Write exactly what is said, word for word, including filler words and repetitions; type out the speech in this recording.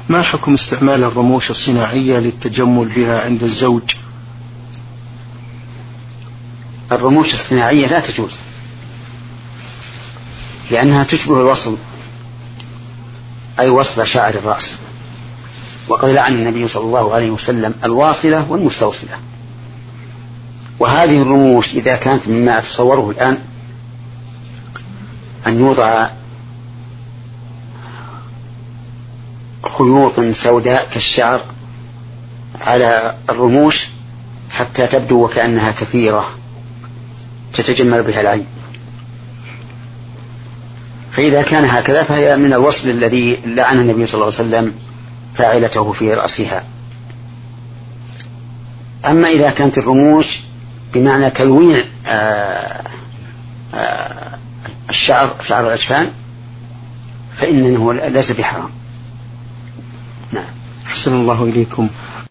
ما حكم استعمال الرموش الصناعية للتجمل بها عند الزوج؟ الرموش الصناعية لا تجوز، لأنها تشبه الوصل، أي وصل شعر الرأس، وقد لعن النبي صلى الله عليه وسلم الواصلة والمستوصلة. وهذه الرموش إذا كانت مما أتصوره الآن أن يوضع خيوط سوداء كالشعر على الرموش حتى تبدو وكأنها كثيرة تتجمل بها العين، فإذا كان هكذا فهي من الوصل الذي لعن النبي صلى الله عليه وسلم فاعلته في رأسها. أما إذا كانت الرموش بمعنى تلوين آآ آآ الشعر شعر الأجفان فإنه ليس بحرام. نعم. أحسن الله إليكم.